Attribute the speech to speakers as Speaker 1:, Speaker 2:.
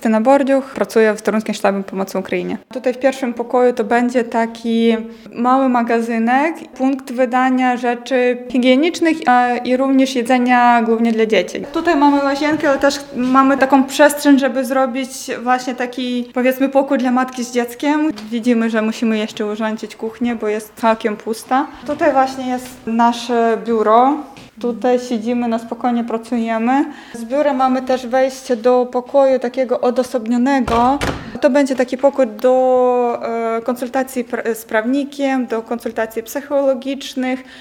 Speaker 1: Justyna Bordziuch, pracuję w Torunskim Sztabie Pomocy Ukrainie. Tutaj w pierwszym pokoju to będzie taki mały magazynek, punkt wydania rzeczy higienicznych i również jedzenia głównie dla dzieci. Tutaj mamy łazienkę, ale też mamy taką przestrzeń, żeby zrobić właśnie taki, powiedzmy, pokój dla matki z dzieckiem. Widzimy, że musimy jeszcze urządzić kuchnię, bo jest całkiem pusta. Tutaj właśnie jest nasze biuro. Tutaj siedzimy, na spokojnie pracujemy. Z biura mamy też wejście do pokoju takiego odosobnionego. To będzie taki pokój do konsultacji z prawnikiem, do konsultacji psychologicznych.